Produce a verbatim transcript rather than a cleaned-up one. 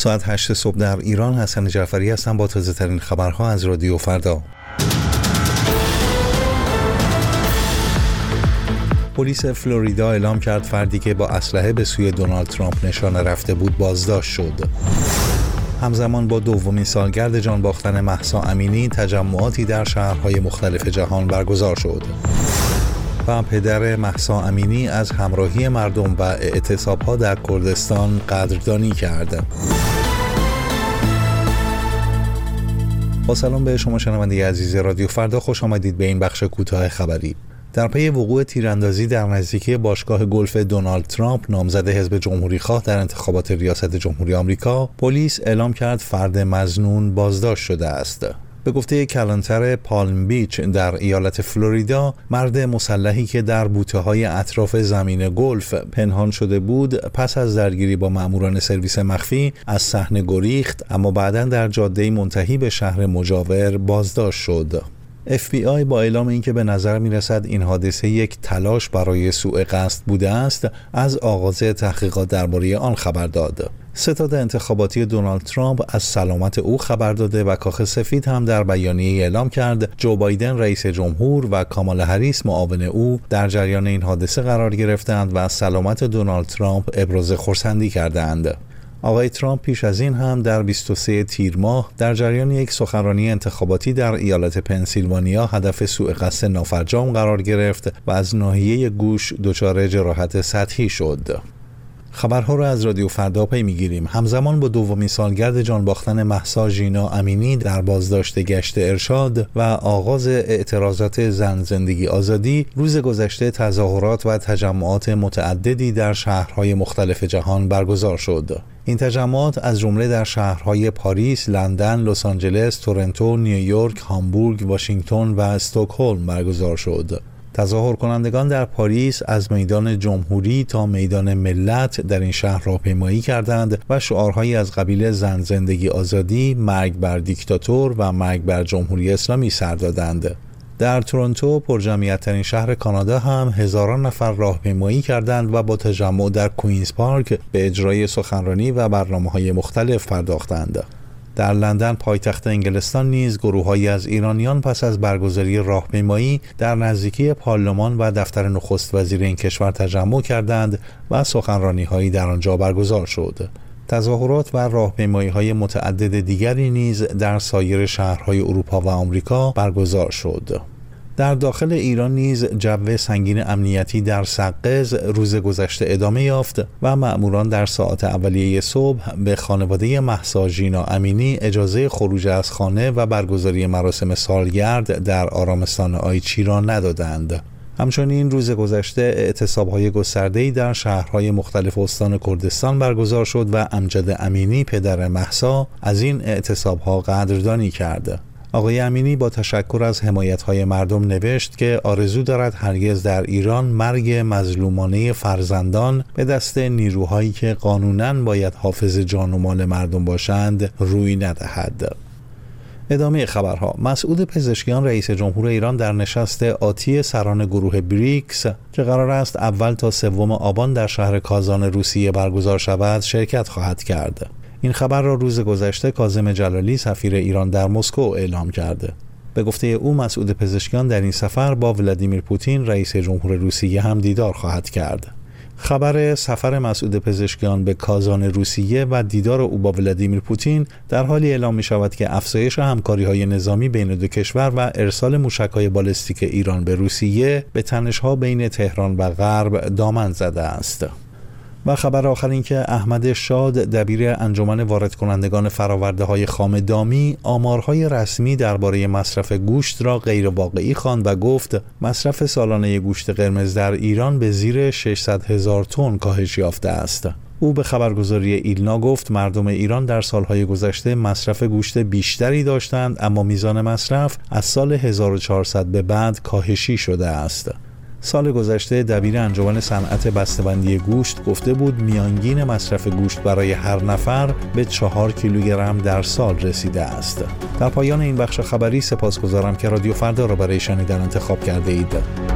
ساعت هشت صبح در ایران. حسن جعفری هستم با تازه ترین خبرها از رادیو فردا. پلیس فلوریدا اعلام کرد فردی که با اسلحه به سوی دونالد ترامپ نشانه رفته بود بازداشت شد. همزمان با دومین سالگرد جان باختن مهسا امینی تجمعاتی در شهرهای مختلف جهان برگزار شد. و پدر مهسا امینی از همراهی مردم و اعتصاب‌ها در کردستان قدردانی کرد. با سلام به شما شنونده عزیز رادیو فردا، خوش آمدید به این بخش کوتاه خبری. در پی وقوع تیراندازی در نزدیکی باشگاه گلف دونالد ترامپ نامزد حزب جمهوری‌خواه در انتخابات ریاست جمهوری آمریکا، پلیس اعلام کرد فرد مظنون بازداشت شده است. به گفته کلانتر پالم بیچ در ایالت فلوریدا، مرد مسلحی که در بوته‌های اطراف زمین گلف پنهان شده بود پس از درگیری با ماموران سرویس مخفی از صحنه گریخت، اما بعداً در جاده منتهی به شهر مجاور بازداشت شد. اف بی آی با اعلام اینکه به نظر می‌رسد این حادثه یک تلاش برای سوء قصد بوده است، از آغاز تحقیقات درباره آن خبر داد. ستاد انتخاباتی دونالد ترامپ از سلامت او خبر داده و کاخ سفید هم در بیانیه اعلام کرد جو بایدن رئیس جمهور و کامالا هریس معاون او در جریان این حادثه قرار گرفتند و از سلامت دونالد ترامپ ابراز خرسندی کردند. آقای ترامپ پیش از این هم در بیست و سوم تیر ماه در جریان یک سخنرانی انتخاباتی در ایالت پنسیلوانیا هدف سوء قصد نافرجام قرار گرفت و از ناحیه گوش دچار جراحت سطحی شد. خبرها را از رادیو فردا پی میگیریم. همزمان با دومین سالگرد جان باختن مهسا ژینا امینی در بازداشت گشت ارشاد و آغاز اعتراضات زن زندگی آزادی، روز گذشته تظاهرات و تجمعات متعددی در شهرهای مختلف جهان برگزار شد. این تجمعات از جمله در شهرهای پاریس، لندن، لس آنجلس، تورنتو، نیویورک، هامبورگ، واشنگتن و استکهلم برگزار شد. تظاهر کنندگان در پاریس از میدان جمهوری تا میدان ملت در این شهر راهپیمایی کردند و شعارهایی از قبیل زن زندگی آزادی، مرگ بر دیکتاتور و مرگ بر جمهوری اسلامی سر دادند. در تورنتو، پرجمعیت‌ترین شهر کانادا، هم هزاران نفر راهپیمایی کردند و با تجمع در کوئینز پارک به اجرای سخنرانی و برنامه‌های مختلف پرداختند. در لندن، پایتخت انگلستان، نیز گروه‌هایی از ایرانیان پس از برگزاری راهپیمایی در نزدیکی پارلمان و دفتر نخست وزیر این کشور تجمع کردند و سخنرانی‌هایی در آنجا برگزار شد. تظاهرات و راهپیمایی‌های متعدد دیگری نیز در سایر شهرهای اروپا و آمریکا برگزار شد. در داخل ایران نیز جو سنگین امنیتی در سقز روز گذشته ادامه یافت و مأموران در ساعات اولیه صبح به خانواده مهسا ژینا امینی اجازه خروج از خانه و برگزاری مراسم سالگرد در آرامستان آیچی را ندادند. همچنین روز گذشته اعتصاب‌های گسترده‌ای در شهرهای مختلف استان کردستان برگزار شد و امجد امینی پدر مهسا از این اعتصاب‌ها قدردانی کرد. آقای امینی با تشکر از حمایت‌های مردم نوشت که آرزو دارد هرگز در ایران مرگ مظلومانه فرزندان به دست نیروهایی که قانوناً باید حافظ جان و مال مردم باشند روی ندهد. ادامه خبرها. مسعود پزشکیان رئیس جمهور ایران در نشست آتی سران گروه بریکس که قرار است اول تا سوم آبان در شهر کازان روسیه برگزار شود شرکت خواهد کرد. این خبر را روز گذشته کاظم جلالی سفیر ایران در مسکو اعلام کرده. به گفته او مسعود پزشکیان در این سفر با ولادیمیر پوتین رئیس جمهور روسیه هم دیدار خواهد کرد. خبر سفر مسعود پزشکیان به کازان روسیه و دیدار او با ولادیمیر پوتین در حالی اعلام می شود که افزایش همکاری‌های نظامی بین دو کشور و ارسال موشک‌های بالستیک ایران به روسیه به تنش‌ها بین تهران و غرب دامن زده است. و خبر آخر این که احمد شاد دبیر انجمن وارد کنندگان فراورده های خام دامی آمارهای رسمی درباره مصرف گوشت را غیر واقعی خواند و گفت مصرف سالانه گوشت قرمز در ایران به زیر ششصد هزار تن کاهش یافته است. او به خبرگزاری ایلنا گفت مردم ایران در سالهای گذشته مصرف گوشت بیشتری داشتند، اما میزان مصرف از سال هزار و چهارصد به بعد کاهشی شده است. سال گذشته دبیر انجمن صنعت بسته‌بندی گوشت گفته بود میانگین مصرف گوشت برای هر نفر به چهار کیلوگرم در سال رسیده است. در پایان این بخش خبری سپاسگزارم که رادیو فردا را برای شنیدن انتخاب کرده اید.